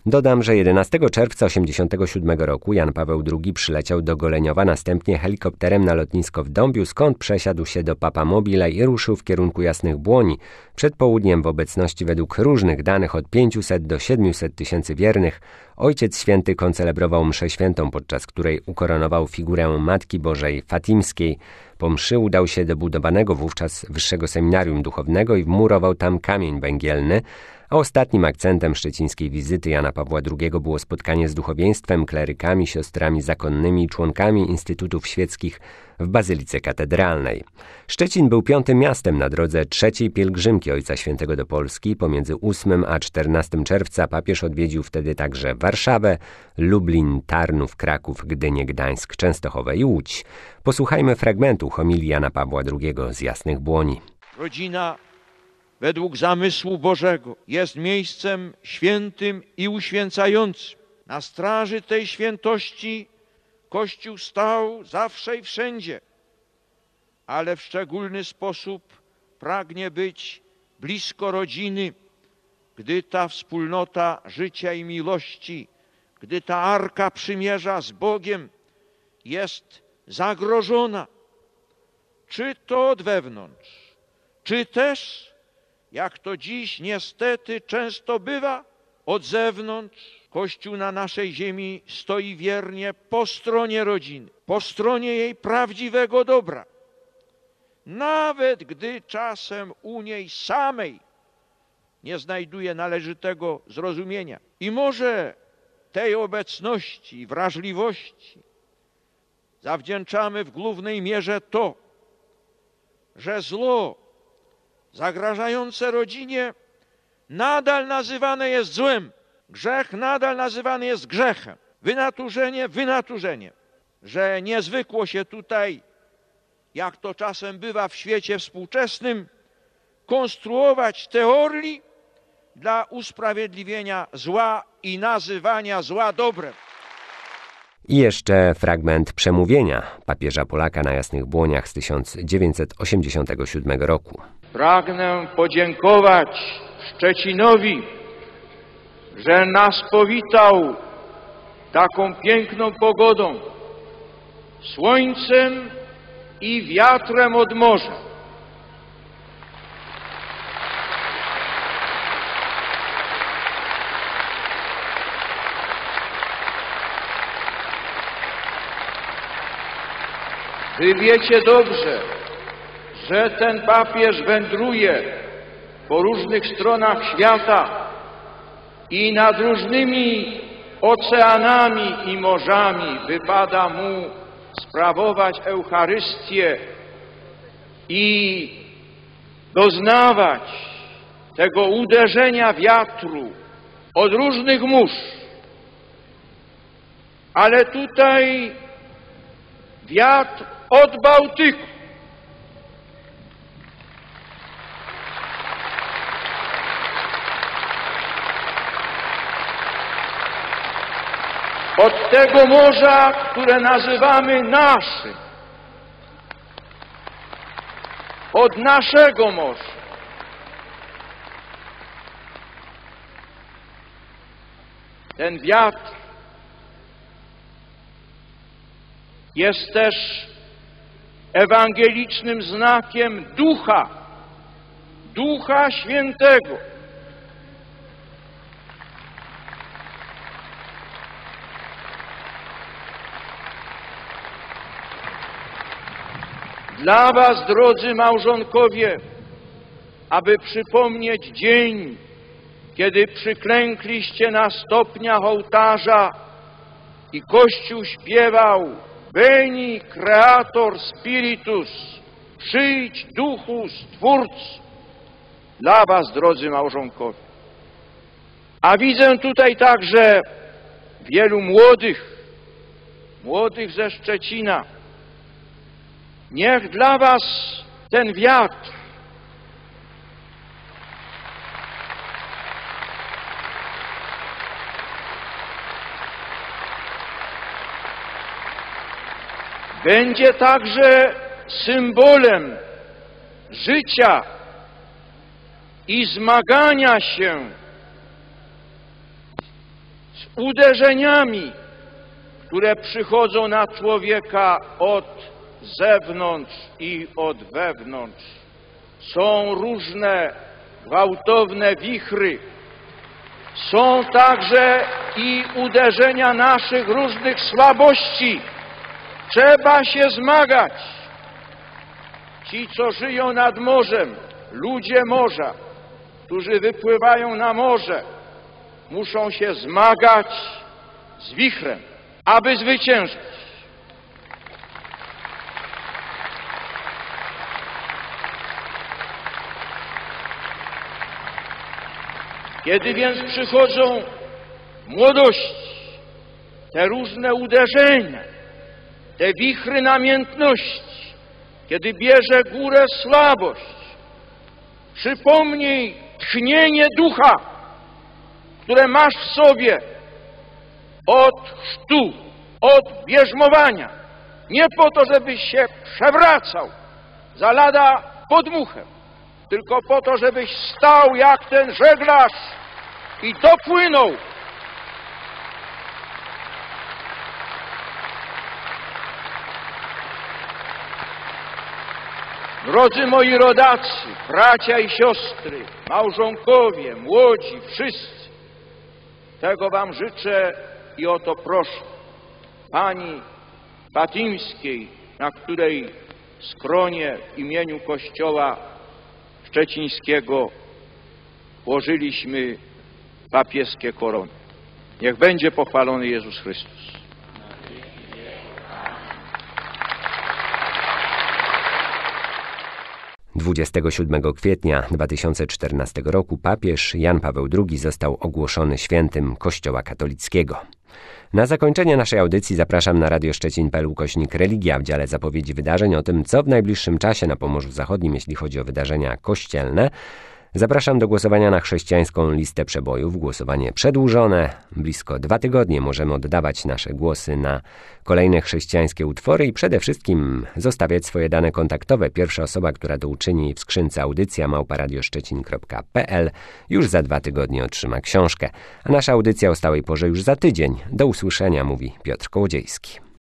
Dodam, że 11 czerwca 1987 roku Jan Paweł II przyleciał do Goleniowa, następnie helikopterem na lotnisko w Dąbiu, skąd przesiadł się do Papamobile i ruszył w kierunku Jasnych Błoni. Przed południem w obecności według różnych danych od 500 do 700 tysięcy wiernych Ojciec Święty koncelebrował mszę świętą, podczas której ukoronował figurę Matki Bożej Fatimskiej. Po mszy udał się do budowanego wówczas Wyższego Seminarium Duchownego i wmurował tam kamień węgielny, a ostatnim akcentem szczecińskiej wizyty Jana Pawła II było spotkanie z duchowieństwem, klerykami, siostrami zakonnymi i członkami instytutów świeckich w Bazylice Katedralnej. Szczecin był 5. miastem na drodze trzeciej pielgrzymki Ojca Świętego do Polski. Pomiędzy 8 a 14 czerwca papież odwiedził wtedy także Warszawę, Lublin, Tarnów, Kraków, Gdynię, Gdańsk, Częstochowę i Łódź. Posłuchajmy fragmentu homilii Jana Pawła II z Jasnych Błoni. Rodzina według zamysłu Bożego jest miejscem świętym i uświęcającym. Na straży tej świętości Kościół stał zawsze i wszędzie, ale w szczególny sposób pragnie być blisko rodziny, gdy ta wspólnota życia i miłości, gdy ta arka przymierza z Bogiem jest zagrożona, czy to od wewnątrz, czy też, jak to dziś niestety często bywa, od zewnątrz. Kościół na naszej ziemi stoi wiernie po stronie rodziny, po stronie jej prawdziwego dobra. Nawet gdy czasem u niej samej nie znajduje należytego zrozumienia. I może tej obecności i wrażliwości zawdzięczamy w głównej mierze to, że zło zagrażające rodzinie nadal nazywane jest złem. Grzech nadal nazywany jest grzechem. Wynaturzenie wynaturzenie. Że nie zwykło się tutaj, jak to czasem bywa w świecie współczesnym, konstruować teorii dla usprawiedliwienia zła i nazywania zła dobrem. I jeszcze fragment przemówienia papieża Polaka na Jasnych Błoniach z 1987 roku. Pragnę podziękować Szczecinowi, że nas powitał taką piękną pogodą, słońcem i wiatrem od morza. Wy wiecie dobrze, że ten papież wędruje po różnych stronach świata i nad różnymi oceanami i morzami wypada mu sprawować Eucharystię i doznawać tego uderzenia wiatru od różnych mórz. Ale tutaj wiatr od Bałtyku. Od tego morza, które nazywamy naszym. Od naszego morza. Ten wiatr jest też ewangelicznym znakiem Ducha Świętego. Dla was, drodzy małżonkowie, aby przypomnieć dzień, kiedy przyklękliście na stopniach ołtarza i Kościół śpiewał Veni Creator Spiritus, przyjdź Duchu Stwórcy. Dla was, drodzy małżonkowie. A widzę tutaj także wielu młodych ze Szczecina. Niech dla was ten wiatr będzie także symbolem życia i zmagania się z uderzeniami, które przychodzą na człowieka od zewnątrz i od wewnątrz. Są różne gwałtowne wichry. Są także i uderzenia naszych różnych słabości. Trzeba się zmagać. Ci, co żyją nad morzem, ludzie morza, którzy wypływają na morze, muszą się zmagać z wichrem, aby zwyciężyć. Kiedy więc przychodzą młodości, te różne uderzenia, te wichry namiętności, kiedy bierze górę słabość, przypomnij tchnienie ducha, które masz w sobie od chrztu, od bierzmowania. Nie po to, żebyś się przewracał za lada podmuchem, tylko po to, żebyś stał jak ten żeglarz i dopłynął. Drodzy moi rodacy, bracia i siostry, małżonkowie, młodzi, wszyscy, tego wam życzę i o to proszę. Pani Fatimskiej, na której skronie w imieniu Kościoła Szczecińskiego włożyliśmy papieskie korony. Niech będzie pochwalony Jezus Chrystus. – 27 kwietnia 2014 roku papież Jan Paweł II został ogłoszony świętym Kościoła katolickiego. Na zakończenie naszej audycji zapraszam na radioszczecin.pl/religia w dziale zapowiedzi wydarzeń o tym, co w najbliższym czasie na Pomorzu Zachodnim, jeśli chodzi o wydarzenia kościelne. Zapraszam do głosowania na chrześcijańską listę przebojów. Głosowanie przedłużone. Blisko 2 tygodnie możemy oddawać nasze głosy na kolejne chrześcijańskie utwory i przede wszystkim zostawiać swoje dane kontaktowe. Pierwsza osoba, która to uczyni, w skrzynce audycja@radioszczecin.pl już za 2 tygodnie otrzyma książkę. A nasza audycja o stałej porze już za tydzień. Do usłyszenia, mówi Piotr Kołodziejski.